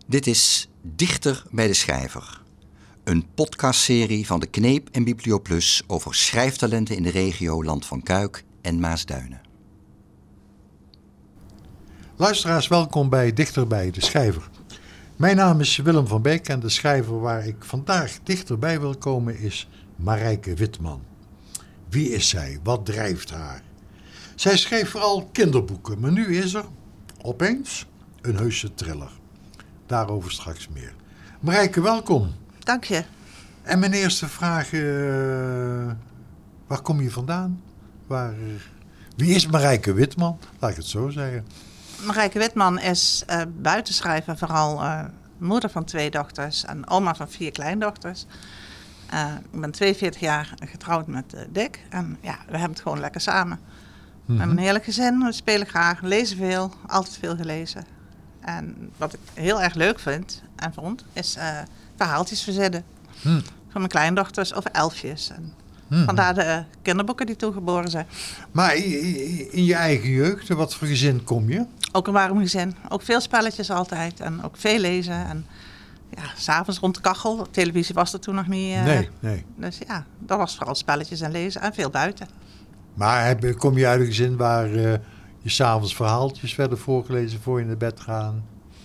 Dit is Dichter bij de Schrijver. Een podcastserie van de Kneep en Biblioplus over schrijftalenten in de regio Land van Kuik en Maasduinen. Luisteraars, welkom bij Dichter bij de Schrijver. Mijn naam is Willem van Beek en de schrijver waar ik vandaag dichterbij wil komen is Marijke Witman. Wie is zij? Wat drijft haar? Zij schreef vooral kinderboeken, maar nu is er opeens een heuse thriller. Daarover straks meer. Marijke, welkom. Dank je. En mijn eerste vraag, waar kom je vandaan? Wie is Marijke Witman? Laat ik het zo zeggen. Marijke Witman is buitenschrijver, vooral moeder van 2 dochters en oma van 4 kleindochters. Ik ben 42 jaar getrouwd met Dick en ja, we hebben het gewoon lekker samen. We hebben een heerlijk gezin, we spelen graag, lezen veel, altijd veel gelezen. En wat ik heel erg leuk vind en vond, is verhaaltjes verzinnen. Van mijn kleindochters over elfjes. En vandaar de kinderboeken die toen geboren zijn. Maar in je eigen jeugd, wat voor gezin kom je? Ook een warm gezin. Ook veel spelletjes altijd. En ook veel lezen. En ja, 's avonds rond de kachel. Televisie was er toen nog niet. Nee. Dus ja, dat was vooral spelletjes en lezen. En veel buiten. Maar kom je uit een gezin waar je 's avonds verhaaltjes werden voorgelezen voor je naar bed gaan?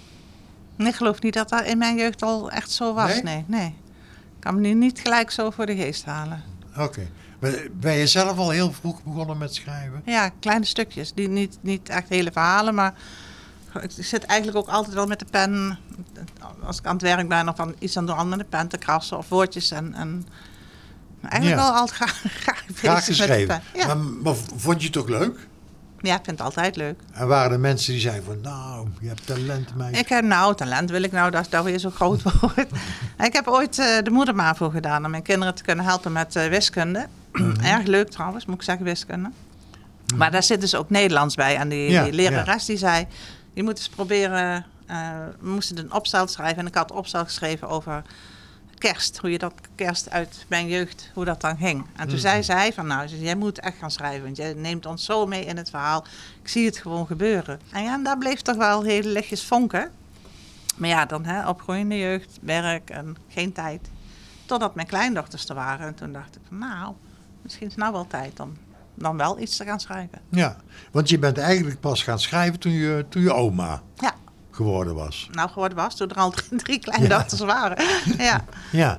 Ik geloof niet dat dat in mijn jeugd al echt zo was. Nee. Ik kan me nu niet gelijk zo voor de geest halen. Oké. Ben je zelf al heel vroeg begonnen met schrijven? Ja, kleine stukjes. Niet echt hele verhalen, maar ik zit eigenlijk ook altijd wel met de pen, als ik aan het werk ben of iets aan de hand met de pen te krassen of woordjes en eigenlijk wel altijd graag geschreven. Met de pen. Ja. Maar vond je het ook leuk? Ja, ik vind het altijd leuk. En waren er mensen die zeiden van, nou, je hebt talent, meisje. Ik heb talent wil ik dat weer zo groot wordt. Ik heb ooit de moedermavo gedaan om mijn kinderen te kunnen helpen met wiskunde. Erg leuk trouwens, moet ik zeggen, wiskunde. Maar daar zit dus ook Nederlands bij. En die lerares die zei, je moet eens proberen, we moesten een opstel schrijven. En ik had een opstel geschreven over kerst, hoe je dat kerst uit mijn jeugd, hoe dat dan ging. En toen zei zij van, jij moet echt gaan schrijven, want jij neemt ons zo mee in het verhaal. Ik zie het gewoon gebeuren. En ja, daar bleef toch wel heel lichtjes vonken. Maar ja, dan opgroeiende jeugd, werk en geen tijd. Totdat mijn kleindochters er waren. En toen dacht ik van, misschien is het nou wel tijd om dan wel iets te gaan schrijven. Ja, want je bent eigenlijk pas gaan schrijven toen je oma geworden was. Geworden was, toen er al 3 kleindochters waren. Ja.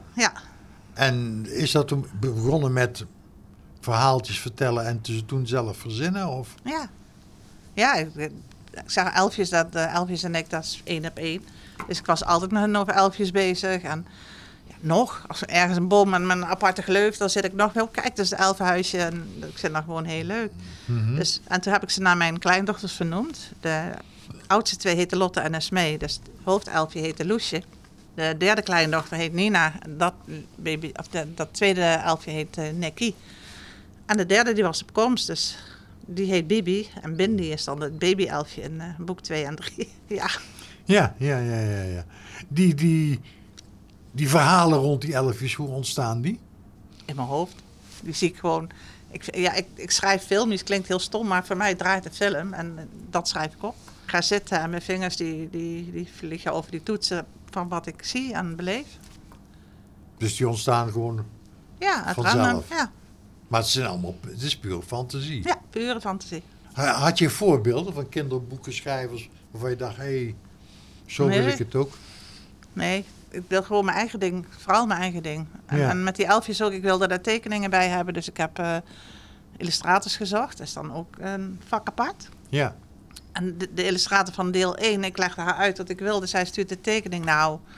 En is dat toen begonnen met verhaaltjes vertellen en toen zelf verzinnen? Of? Ja, ik zeg elfjes, elfjes en ik, dat is 1 op 1. Dus ik was altijd met hen over elfjes bezig. En als er ergens een boom met een aparte gleuf, dan zit ik nog wel, kijk, dat is het elfenhuisje. En ik vind dat gewoon heel leuk. Dus, en toen heb ik ze naar mijn kleindochters vernoemd. De oudste 2 heten Lotte en Esmee. Dus het hoofdelfje heette Loesje. De derde kleindochter heet Nina. Dat tweede elfje heet Nekkie. En de derde die was op komst, dus die heet Bibi. En Bindi is dan het baby-elfje in boek 2 en 3. Ja. Die verhalen rond die elfjes, hoe ontstaan die? In mijn hoofd. Die zie ik gewoon. Ik schrijf filmpjes, klinkt heel stom, maar voor mij draait de film en dat schrijf ik op. Ik ga zitten en mijn vingers die vliegen over die toetsen van wat ik zie en beleef. Dus die ontstaan gewoon vanzelf? Ja. Maar het is pure fantasie? Ja, pure fantasie. Had je voorbeelden van kinderboekenschrijvers waarvan je dacht, zo wil ik het ook? Nee, ik wil gewoon mijn eigen ding, vooral mijn eigen ding. En met die elfjes ook, ik wilde daar tekeningen bij hebben, dus ik heb illustrators gezocht. Dat is dan ook een vak apart. Ja. En de illustrator van deel 1, ik legde haar uit wat ik wilde. Zij stuurt de tekening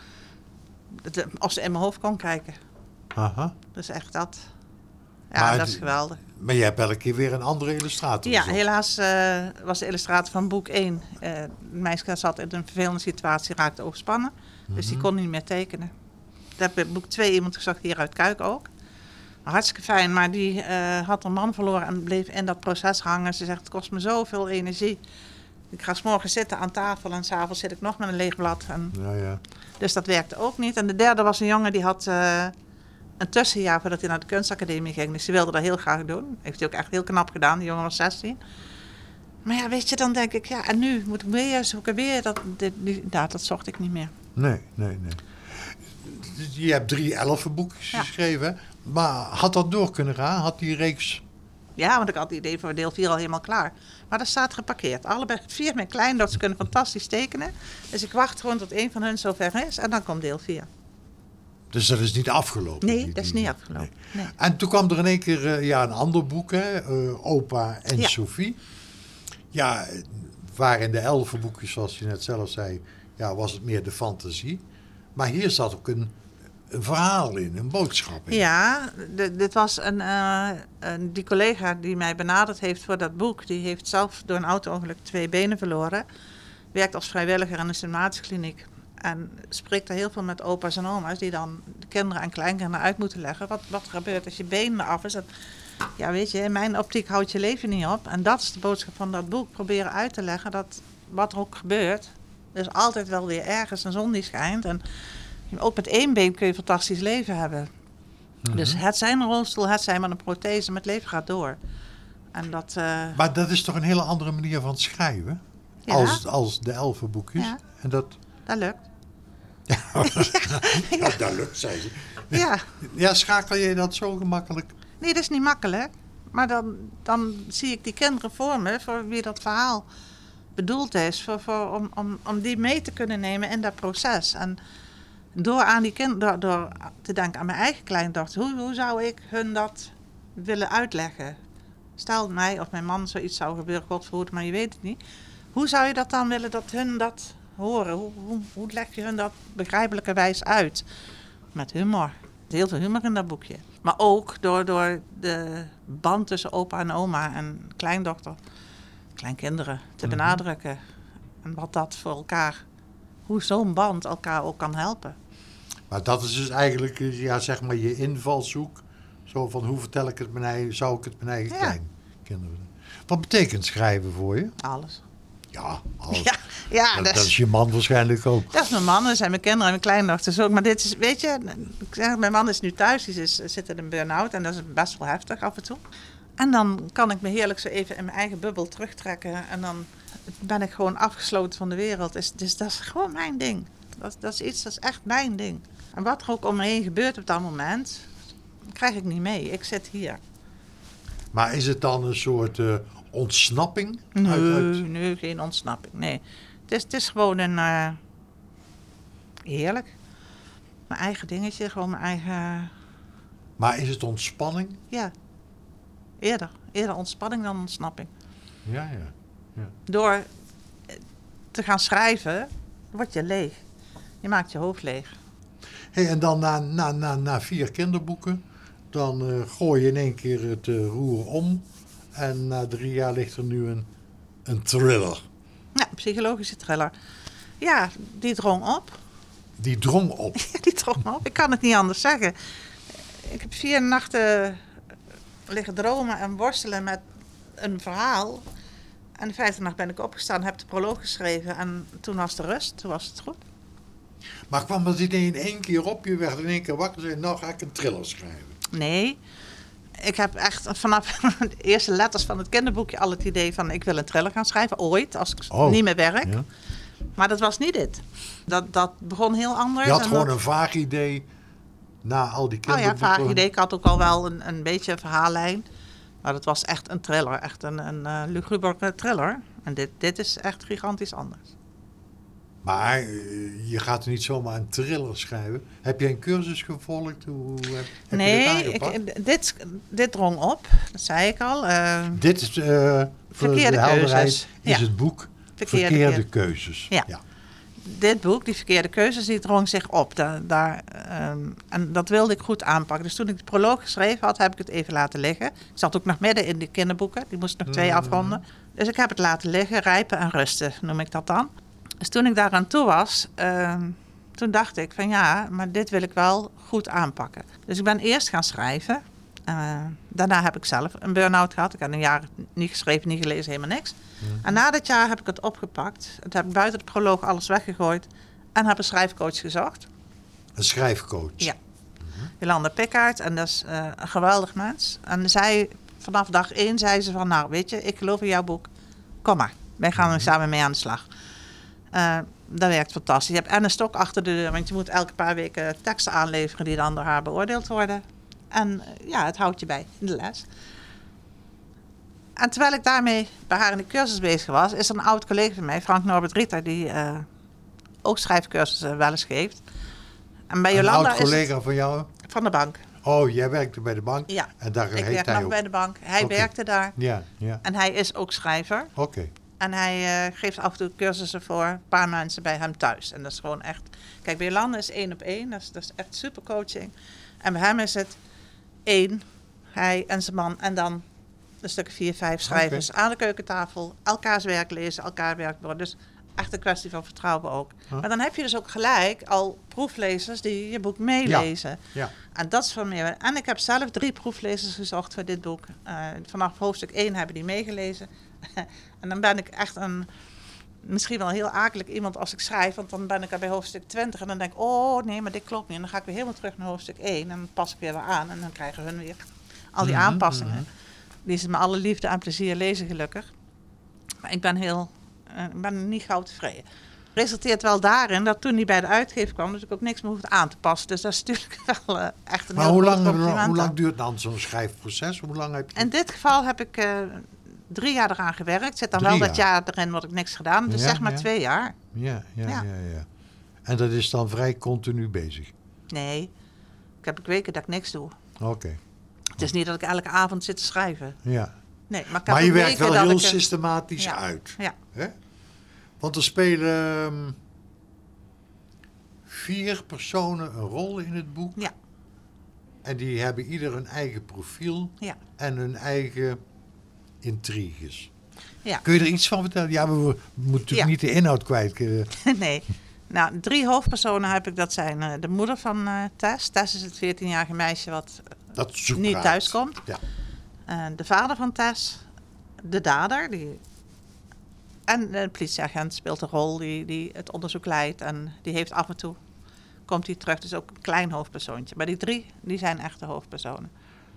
of ze in mijn hoofd kon kijken. Aha. Dus echt dat. Ja, dat is geweldig. Maar je hebt elke keer weer een andere illustrator. Ja, helaas was de illustrator van boek 1. Het meisje zat in een vervelende situatie, raakte overspannen. Dus die kon niet meer tekenen. Ik heb in boek 2 iemand gezocht hier uit Kuik ook. Hartstikke fijn, maar die had een man verloren en bleef in dat proces hangen. Ze zegt, het kost me zoveel energie. Ik ga 's morgens zitten aan tafel en 's avonds zit ik nog met een leeg blad. Dus dat werkte ook niet. En de derde was een jongen die had een tussenjaar voordat hij naar de kunstacademie ging. Dus die wilde dat heel graag doen. Heeft hij ook echt heel knap gedaan. Die jongen was 16. Maar ja, weet je, dan denk ik, en nu moet ik weer zoeken. Dat zocht ik niet meer. Nee. Je hebt 3 elfenboekjes geschreven, hè? Maar had dat door kunnen gaan? Had die reeks... Ja, want ik had het idee voor deel 4 al helemaal klaar. Maar dat staat geparkeerd. Allebei 4 mijn kleindochters kunnen fantastisch tekenen. Dus ik wacht gewoon tot een van hun zover is en dan komt deel 4. Dus dat is niet afgelopen? Nee, dat is niet afgelopen. Nee. En toen kwam er in één keer een ander boek, hè? Opa en Sophie. Ja, waarin de elfenboekjes, zoals je net zelf zei, was het meer de fantasie. Maar hier zat ook een verhaal in, een boodschap in. Ja, dit was die collega die mij benaderd heeft voor dat boek. Die heeft zelf door een auto-ongeluk 2 benen verloren. Werkt als vrijwilliger in een stimulantiekliniek. En spreekt er heel veel met opa's en oma's die dan de kinderen en kleinkinderen uit moeten leggen. Wat er gebeurt als je benen af is. Ja, weet je, in mijn optiek houdt je leven niet op. En dat is de boodschap van dat boek. Proberen uit te leggen dat wat er ook gebeurt, er is altijd wel weer ergens een zon die schijnt. En ook met 1 been kun je een fantastisch leven hebben. Mm-hmm. Dus het zijn een rolstoel, het zijn met een prothese, maar het leven gaat door. En dat, Maar dat is toch een hele andere manier van schrijven? Ja. Als de elfenboekjes? Ja. En dat lukt. Ja, dat lukt, zei ze. Ja. Ja, schakel je dat zo gemakkelijk? Nee, dat is niet makkelijk. Maar dan zie ik die kinderen voor me, voor wie dat verhaal bedoeld is. Om die mee te kunnen nemen in dat proces. En door te denken aan mijn eigen kleindochter. Hoe zou ik hun dat willen uitleggen? Stel mij of mijn man zoiets zou gebeuren, God verhoede, maar je weet het niet. Hoe zou je dat dan willen dat hun dat horen? Hoe leg je hun dat begrijpelijkerwijs uit? Met humor. Er is heel veel humor in dat boekje. Maar ook door de band tussen opa en oma en kleindochter, kleinkinderen te benadrukken. En wat dat voor elkaar, hoe zo'n band elkaar ook kan helpen. Maar dat is dus eigenlijk, zeg maar je invalshoek. Zo van, hoe vertel ik het zou ik het mijn eigen kleinkinderen. Wat betekent schrijven voor je? Alles. Ja, alles. Ja, dat is je man waarschijnlijk ook. Dat is mijn man, dat zijn mijn kinderen en mijn kleindochters ook. Maar dit is, weet je, mijn man is nu thuis, die zit in een burn-out en dat is best wel heftig af en toe. En dan kan ik me heerlijk zo even in mijn eigen bubbel terugtrekken en dan ben ik gewoon afgesloten van de wereld. Dus dat is gewoon mijn ding. Dat is echt mijn ding. En wat er ook om me heen gebeurt op dat moment, krijg ik niet mee. Ik zit hier. Maar is het dan een soort ontsnapping? Nee, geen ontsnapping. Nee. Het is gewoon een heerlijk. Mijn eigen dingetje, gewoon mijn eigen. Maar is het ontspanning? Ja. Eerder ontspanning dan ontsnapping. Ja. Door te gaan schrijven, word je leeg. Je maakt je hoofd leeg. Hey, en dan na 4 kinderboeken, dan gooi je in één keer het roer om. En na 3 jaar ligt er nu een thriller. Ja, een psychologische thriller. Ja, die drong op. Die drong op? Ja, die drong op. Ik kan het niet anders zeggen. Ik heb 4 nachten liggen dromen en worstelen met een verhaal. En de 5e nacht ben ik opgestaan, heb de proloog geschreven. En toen was de rust, toen was het goed. Maar kwam dat idee in één keer op? Je werd in één keer wakker en zei, nou ga ik een thriller schrijven. Nee. Ik heb echt vanaf de eerste letters van het kinderboekje al het idee van ik wil een thriller gaan schrijven. Ooit, als ik niet meer werk. Ja. Maar dat was niet dit. Dat begon heel anders. Je had gewoon een vaag idee na al die kinderboeken. Ja, vaag idee. Ik had ook al wel een beetje een verhaallijn. Maar dat was echt een thriller. Echt een luguber thriller. En dit is echt gigantisch anders. Maar je gaat niet zomaar een thriller schrijven. Heb je een cursus gevolgd? Heb je dit drong op. Dat zei ik al. Dit is voor de helderheid is het boek Verkeerde Keuzes. Ja. Dit boek, die verkeerde keuzes, die drong zich op. En dat wilde ik goed aanpakken. Dus toen ik de proloog geschreven had, heb ik het even laten liggen. Ik zat ook nog midden in de kinderboeken. Die moest nog 2 afronden. Dus ik heb het laten liggen, rijpen en rusten, noem ik dat dan. Dus toen ik daaraan toe was, toen dacht ik van ja, maar dit wil ik wel goed aanpakken. Dus ik ben eerst gaan schrijven. Daarna heb ik zelf een burn-out gehad. Ik heb een jaar niet geschreven, niet gelezen, helemaal niks. Mm-hmm. En na dat jaar heb ik het opgepakt. Toen heb ik buiten de proloog alles weggegooid. En heb een schrijfcoach gezocht. Een schrijfcoach? Ja. Mm-hmm. Jolanda Pickard. En dat is een geweldig mens. En vanaf dag 1 zei ze van nou weet je, ik geloof in jouw boek. Kom maar, wij gaan er samen mee aan de slag. Dat werkt fantastisch. Je hebt en een stok achter de deur, want je moet elke paar weken teksten aanleveren die dan door haar beoordeeld worden. En het houdt je bij in de les. En terwijl ik daarmee bij haar in de cursus bezig was, is er een oud collega van mij, Frank Norbert Rieter, die ook schrijfcursussen wel eens geeft. En bij Jolanda een oud collega van jou? Van de bank. Oh, jij werkte bij de bank? Ja, en daar ik werkte nog bij de bank. Hij werkte daar. Ja. En hij is ook schrijver. Oké. En hij geeft af en toe cursussen voor een paar mensen bij hem thuis. En dat is gewoon echt... Kijk, bij Jolanda is 1-op-1. Dat is echt super coaching. En bij hem is het 1, hij en zijn man. En dan een stuk 4, 5 schrijvers aan de keukentafel. Elkaars werk lezen, elkaar werk door. Dus echt een kwestie van vertrouwen ook. Huh? Maar dan heb je dus ook gelijk al proeflezers die je boek meelezen. Ja. En dat is van meer. En ik heb zelf 3 proeflezers gezocht voor dit boek. Vanaf hoofdstuk 1 hebben die meegelezen. En dan ben ik echt misschien wel heel akelig iemand als ik schrijf. Want dan ben ik er bij hoofdstuk 20 en dan denk ik, oh nee, maar dit klopt niet. En dan ga ik weer helemaal terug naar hoofdstuk 1 en dan pas ik weer aan. En dan krijgen hun weer al die aanpassingen. Die ze met alle liefde en plezier lezen gelukkig. Maar ik ben niet gauw tevreden. Resulteert wel daarin dat toen hij bij de uitgever kwam, dus ik ook niks meer hoefde aan te passen. Dus dat is natuurlijk wel echt een heel groot compliment. Maar hoe lang duurt dan zo'n schrijfproces? Hoe lang heb je... In dit geval heb ik 3 jaar eraan gewerkt. Zit dan wel dat jaar erin wat ik niks gedaan. Dus zeg maar 2 jaar. Ja. En dat is dan vrij continu bezig? Nee. Ik heb weken dat ik niks doe. Oké. Het is niet dat ik elke avond zit te schrijven. Ja. Nee, maar je werkt wel heel systematisch uit. Ja. Hè? Want er spelen 4 personen een rol in het boek. Ja. En die hebben ieder hun eigen profiel. Ja. En hun eigen intriges. Ja. Kun je er iets van vertellen? Ja, we moeten natuurlijk niet de inhoud kwijt. Nee. Nou, 3 hoofdpersonen heb ik. Dat zijn de moeder van Tess. Tess is het 14-jarige meisje wat niet thuis komt. Ja. De vader van Tess. De dader. En de politieagent speelt een rol die het onderzoek leidt. En die heeft af en toe, komt hij terug. Dus ook een klein hoofdpersoontje. Maar die 3, die zijn echte hoofdpersonen.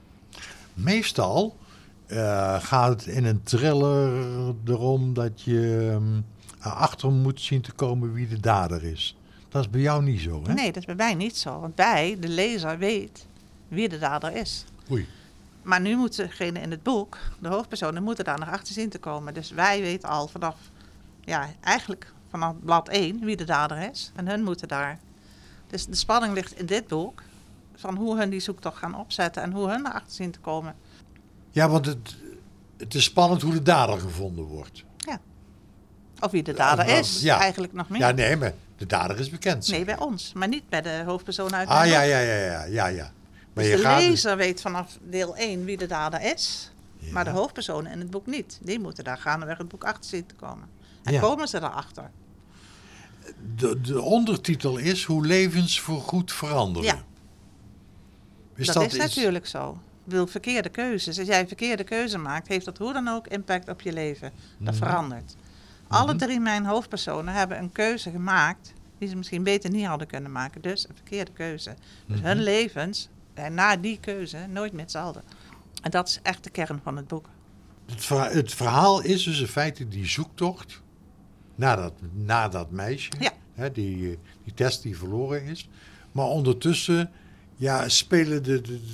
Meestal gaat het in een thriller erom dat je erachter moet zien te komen wie de dader is. Dat is bij jou niet zo, hè? Nee, dat is bij mij niet zo. Want de lezer, weet wie de dader is. Oei. Maar nu moet degene in het boek, de hoofdpersonen, moeten daar nog achter zien te komen. Dus wij weten al eigenlijk vanaf blad 1 wie de dader is. En hun moeten daar. Dus de spanning ligt in dit boek. Van hoe hun die zoektocht gaan opzetten en hoe hun erachter zien te komen. Ja, want het is spannend hoe de dader gevonden wordt. Ja. Of wie de dader is, eigenlijk nog meer. Ja, nee, maar de dader is bekend. Nee, bij ons. Maar niet bij de hoofdpersoon uit ja. Maar dus de lezer weet vanaf deel 1 wie de dader is. Ja. Maar de hoofdpersonen in het boek niet. Die moeten daar gaandeweg het boek achter zien te komen. En komen ze daarachter. De ondertitel is hoe levens voorgoed veranderen. Ja. Dat is natuurlijk zo. Wil verkeerde keuzes. Als jij een verkeerde keuze maakt, heeft dat hoe dan ook impact op je leven. Dat verandert. Alle 3 mijn hoofdpersonen hebben een keuze gemaakt die ze misschien beter niet hadden kunnen maken. Dus een verkeerde keuze. Dus hun levens zijn na die keuze nooit meer hetzelfde. En dat is echt de kern van het boek. Het verhaal is dus in feite die zoektocht naar dat meisje. Ja. Hè, die Tess die verloren is. Maar ondertussen spelen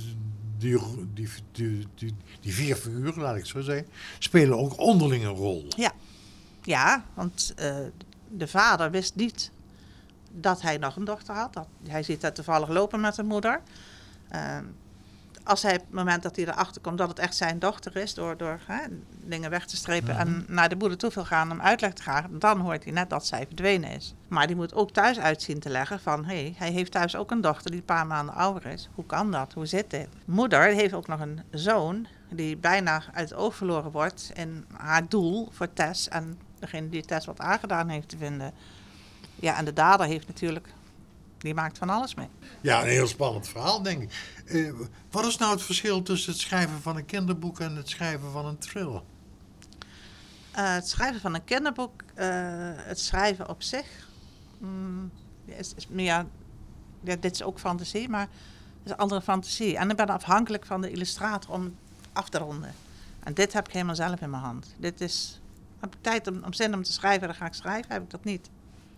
die 4 figuren, laat ik zo zeggen, spelen ook onderling een rol. Ja, want de vader wist niet dat hij nog een dochter had. Hij ziet haar toevallig lopen met zijn moeder. Als hij op het moment dat hij erachter komt dat het echt zijn dochter is, door dingen weg te strepen en naar de moeder toe wil gaan om uitleg te vragen, dan hoort hij net dat zij verdwenen is. Maar die moet ook thuis uitzien te leggen van, hij heeft thuis ook een dochter die een paar maanden ouder is. Hoe kan dat? Hoe zit dit? Moeder heeft ook nog een zoon die bijna uit het oog verloren wordt in haar doel voor Tess en degene die Tess wat aangedaan heeft te vinden. Ja, en de dader heeft natuurlijk, die maakt van alles mee. Ja, een heel spannend verhaal, denk ik. Wat is nou het verschil tussen het schrijven van een kinderboek en het schrijven van een thriller? Het schrijven van een kinderboek, het schrijven op zich, is meer, dit is ook fantasie, maar het is een andere fantasie. En ik ben afhankelijk van de illustrator om af te ronden. En dit heb ik helemaal zelf in mijn hand. Heb ik tijd om zin om te schrijven, dan ga ik schrijven, heb ik dat niet.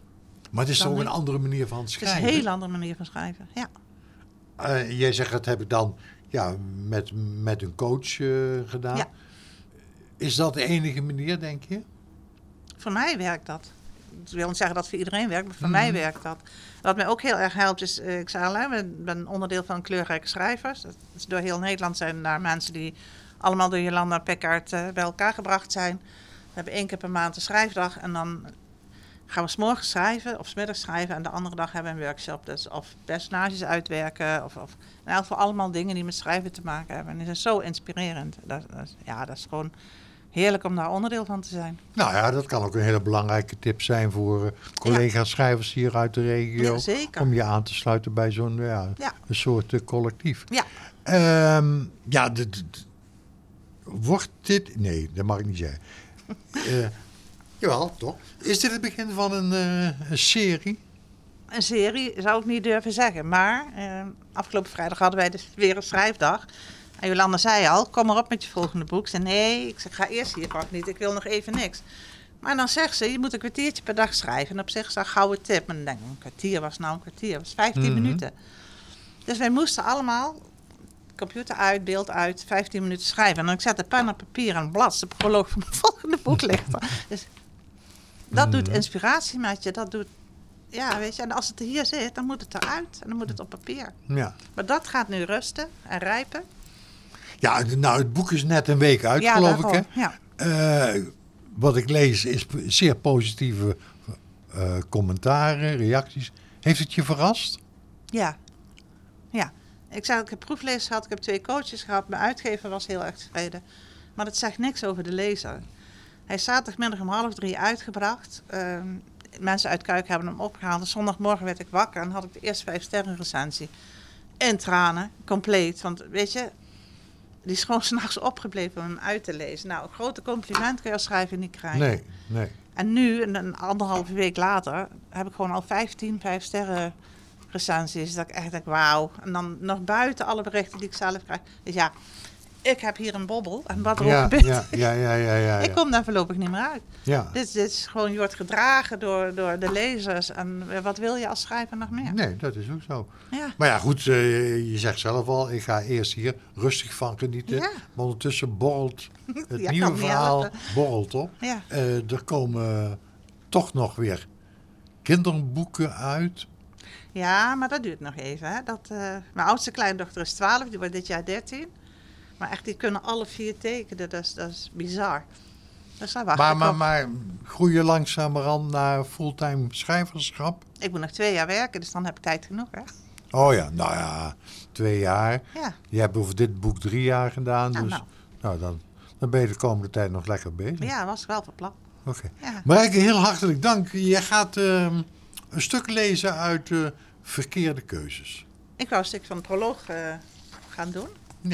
Maar het is dan toch nu. een andere manier van Het is schrijven? een heel andere manier van schrijven, ja. Jij zegt, dat heb ik dan met een coach gedaan. Ja. Is dat de enige manier, denk je? Voor mij werkt dat. Ik wil niet zeggen dat het voor iedereen werkt, maar voor mij werkt dat. Wat mij ook heel erg helpt is, ik zei al, ik ben onderdeel van Kleurrijke Schrijvers. Dat is door heel Nederland zijn daar mensen die allemaal door Jolanda Pekkaert bij elkaar gebracht zijn. We hebben 1 keer per maand een schrijfdag en dan gaan we 's morgens schrijven of 's middags schrijven en de andere dag hebben we een workshop. Dus of personages uitwerken of in elk geval allemaal dingen die met schrijven te maken hebben. En die zijn zo inspirerend. Dat is gewoon heerlijk om daar onderdeel van te zijn. Nou ja, dat kan ook een hele belangrijke tip zijn voor collega-schrijvers hier uit de regio. Ja, zeker. Om je aan te sluiten bij zo'n een soort collectief. Ja. Wordt dit... Nee, dat mag ik niet zeggen. Jawel, toch? Is dit het begin van een serie? Een serie zou ik niet durven zeggen. Maar afgelopen vrijdag hadden wij dus weer een schrijfdag. En Jolanda zei al, kom maar op met je volgende boek. Ik zei nee, ik ga eerst hier pak niet. Ik wil nog even niks. Maar dan zegt ze, je moet een kwartiertje per dag schrijven. En op zich is dat een gouden tip. En dan denk ik, een kwartier was nou een kwartier. Dat was 15 minuten. Dus wij moesten allemaal, computer uit, beeld uit, 15 minuten schrijven. En ik zette pen op papier en een blad. De proloog van mijn volgende boek ligt er. Dus dat doet inspiratie met je. Dat doet, ja, weet je. En als het er hier zit, dan moet het eruit. En dan moet het op papier. Ja. Maar dat gaat nu rusten en rijpen. Ja, nou, het boek is net een week uit, Ja, geloof daarom, ik. Hè? ja. Wat ik lees is zeer positieve commentaren, reacties. Heeft het je verrast? Ja. Ja. Ik zei, ik heb proeflezers gehad, ik heb 2 coaches gehad. Mijn uitgever was heel erg tevreden. Maar dat zegt niks over de lezer. Hij is zaterdagmiddag om 2:30 uitgebracht. Mensen uit Kuik hebben hem opgehaald. Zondagmorgen werd ik wakker en had ik de eerste 5 sterren recensie. In tranen, compleet. Want weet je, die is gewoon 's nachts opgebleven om hem uit te lezen. Nou, een grote compliment kun je als schrijver niet krijgen. Nee. En nu, een 1,5 week later, heb ik gewoon al 15 5 sterren recensies. Dat ik echt denk, wauw. En dan nog buiten alle berichten die ik zelf krijg. Dus ja, ik heb hier een bobbel. En wat er ook gebeurt. Ja. Ik kom daar voorlopig niet meer uit. Ja. Dit is gewoon, je wordt gedragen door de lezers. En wat wil je als schrijver nog meer? Nee, dat is ook zo. Ja. Maar ja, goed, je zegt zelf al, ik ga eerst hier rustig van genieten. Ja. Maar ondertussen borrelt het Ja, nieuwe kan niet verhaal helpen. borrelt op. Ja. Er komen toch nog weer kinderboeken uit. Ja, maar dat duurt nog even. Hè. Mijn oudste kleindochter is 12, die wordt dit jaar 13. Maar echt, die kunnen alle 4 tekenen. Dat is bizar. Dus daar wacht ik op. Maar groei je langzamerhand naar fulltime schrijverschap? Ik moet nog 2 jaar werken, dus dan heb ik tijd genoeg. Hè. Oh ja, nou ja, 2 jaar. Ja. Je hebt over dit boek 3 jaar gedaan. Ja, Dus dan ben je de komende tijd nog lekker bezig. Ja, dat was wel van plan. Oké. Ja. Marijke, heel hartelijk dank. Jij gaat een stuk lezen uit Verkeerde Keuzes. Ik wou een stuk van de proloog gaan doen. Ja.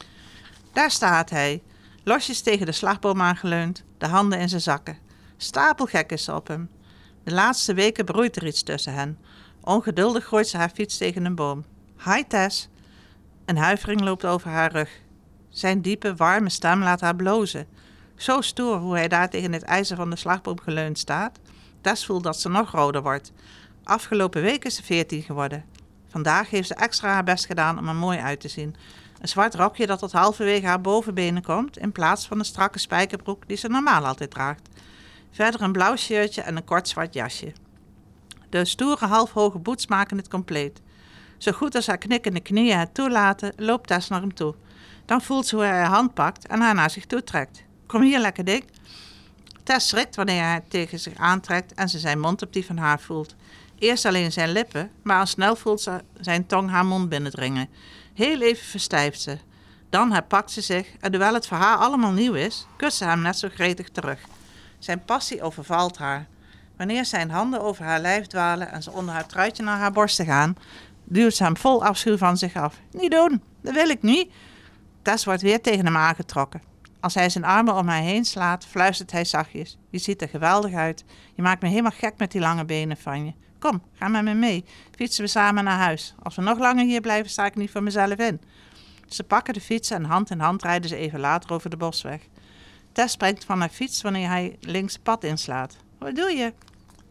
Daar staat hij, losjes tegen de slagboom aangeleund, de handen in zijn zakken. Stapelgek is ze op hem. De laatste weken broeit er iets tussen hen. Ongeduldig gooit ze haar fiets tegen een boom. Hi Tess. Een huivering loopt over haar rug. Zijn diepe, warme stem laat haar blozen. Zo stoer hoe hij daar tegen het ijzer van de slagboom geleund staat. Tess voelt dat ze nog roder wordt. Afgelopen week is ze 14 geworden. Vandaag heeft ze extra haar best gedaan om er mooi uit te zien. Een zwart rokje dat tot halverwege haar bovenbenen komt, in plaats van de strakke spijkerbroek die ze normaal altijd draagt. Verder een blauw shirtje en een kort zwart jasje. De stoere halfhoge boots maken het compleet. Zo goed als haar knikkende knieën het toelaten, loopt Tess naar hem toe. Dan voelt ze hoe hij haar hand pakt en haar naar zich toe trekt. Kom hier, lekker ding. Tess schrikt wanneer hij haar tegen zich aantrekt en ze zijn mond op die van haar voelt. Eerst alleen zijn lippen, maar al snel voelt ze zijn tong haar mond binnendringen. Heel even verstijft ze. Dan herpakt ze zich en terwijl het voor haar allemaal nieuw is, kust ze hem net zo gretig terug. Zijn passie overvalt haar. Wanneer zijn handen over haar lijf dwalen en ze onder haar truitje naar haar borsten gaan, duwt ze hem vol afschuw van zich af. Niet doen, dat wil ik niet. Tess wordt weer tegen hem aangetrokken. Als hij zijn armen om haar heen slaat, fluistert hij zachtjes. Je ziet er geweldig uit. Je maakt me helemaal gek met die lange benen van je. Kom, ga met me mee. Fietsen we samen naar huis. Als we nog langer hier blijven, sta ik niet voor mezelf in. Ze pakken de fiets en hand in hand rijden ze even later over de bosweg. Tess springt van haar fiets wanneer hij links pad inslaat. Wat doe je?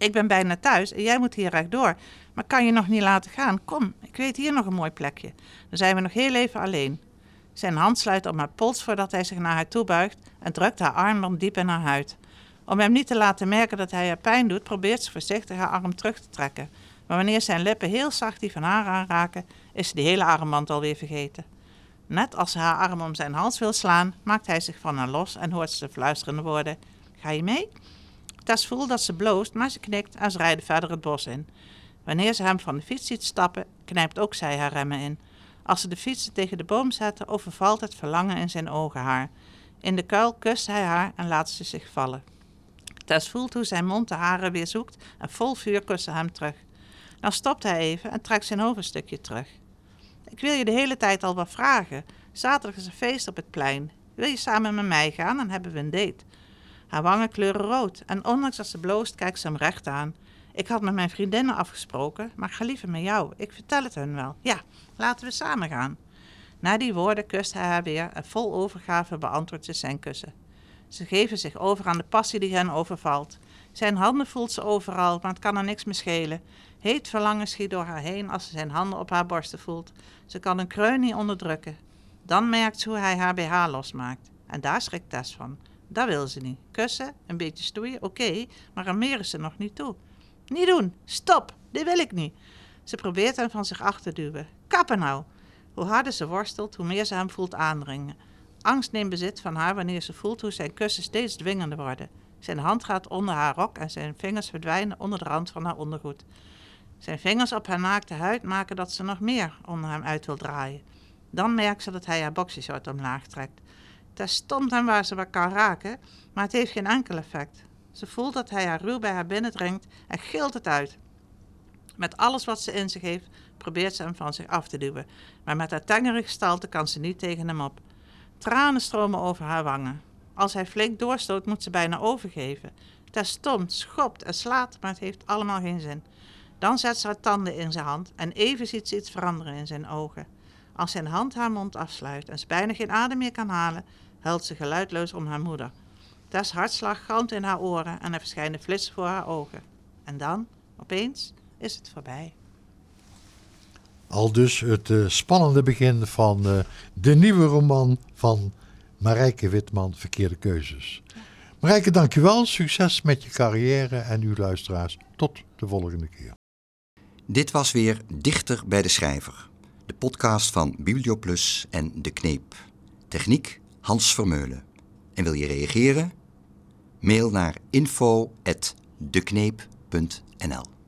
Ik ben bijna thuis en jij moet hier rechtdoor. Maar kan je nog niet laten gaan? Kom, ik weet hier nog een mooi plekje. Dan zijn we nog heel even alleen. Zijn hand sluit om haar pols voordat hij zich naar haar toe buigt en drukt haar armband diep in haar huid. Om hem niet te laten merken dat hij haar pijn doet, probeert ze voorzichtig haar arm terug te trekken. Maar wanneer zijn lippen heel zacht die van haar aanraken, is ze die hele armband alweer vergeten. Net als ze haar arm om zijn hals wil slaan, maakt hij zich van haar los en hoort ze de fluisterende woorden. Ga je mee? Tess voelt dat ze bloost, maar ze knikt en ze rijden verder het bos in. Wanneer ze hem van de fiets ziet stappen, knijpt ook zij haar remmen in. Als ze de fiets tegen de boom zetten, overvalt het verlangen in zijn ogen haar. In de kuil kust hij haar en laat ze zich vallen. Tess voelt hoe zijn mond de haren weer zoekt en vol vuur kust ze hem terug. Dan stopt hij even en trekt zijn hoofd een stukje terug. Ik wil je de hele tijd al wat vragen. Zaterdag is een feest op het plein. Wil je samen met mij gaan? Dan hebben we een date. Haar wangen kleuren rood en ondanks dat ze bloost, kijkt ze hem recht aan. Ik had met mijn vriendinnen afgesproken, maar ik ga liever met jou. Ik vertel het hun wel. Ja, laten we samen gaan. Na die woorden kust hij haar weer en vol overgave beantwoordt ze zijn kussen. Ze geven zich over aan de passie die hen overvalt. Zijn handen voelt ze overal, maar het kan haar niks meer schelen. Heet verlangen schiet door haar heen als ze zijn handen op haar borsten voelt. Ze kan een kreun niet onderdrukken. Dan merkt ze hoe hij haar BH losmaakt. En daar schrikt Tess van. Dat wil ze niet. Kussen, een beetje stoeien, oké, maar aan meer is ze nog niet toe. Niet doen, stop, dit wil ik niet. Ze probeert hem van zich af te duwen. Kappen nou. Hoe harder ze worstelt, hoe meer ze hem voelt aandringen. Angst neemt bezit van haar wanneer ze voelt hoe zijn kussen steeds dwingender worden. Zijn hand gaat onder haar rok en zijn vingers verdwijnen onder de rand van haar ondergoed. Zijn vingers op haar naakte huid maken dat ze nog meer onder hem uit wil draaien. Dan merkt ze dat hij haar boxershort omlaag trekt. Tess stomt hem waar ze wat kan raken, maar het heeft geen enkel effect. Ze voelt dat hij haar ruw bij haar binnendringt en gilt het uit. Met alles wat ze in zich heeft, probeert ze hem van zich af te duwen. Maar met haar tengere gestalte kan ze niet tegen hem op. Tranen stromen over haar wangen. Als hij flink doorstoot, moet ze bijna overgeven. Tess stomt, schopt en slaat, maar het heeft allemaal geen zin. Dan zet ze haar tanden in zijn hand en even ziet ze iets veranderen in zijn ogen. Als zijn hand haar mond afsluit en ze bijna geen adem meer kan halen, huilt ze geluidloos om haar moeder. Tess' hartslag galmt in haar oren en er verschijnen flitsen voor haar ogen. En dan, opeens, is het voorbij. Aldus het spannende begin van de nieuwe roman van Marijke Witman, Verkeerde Keuzes. Marijke, dankjewel. Succes met je carrière en uw luisteraars. Tot de volgende keer. Dit was weer Dichter bij de Schrijver. De podcast van Biblioplus en De Kneep. Techniek Hans Vermeulen. En wil je reageren? Mail naar info@dekneep.nl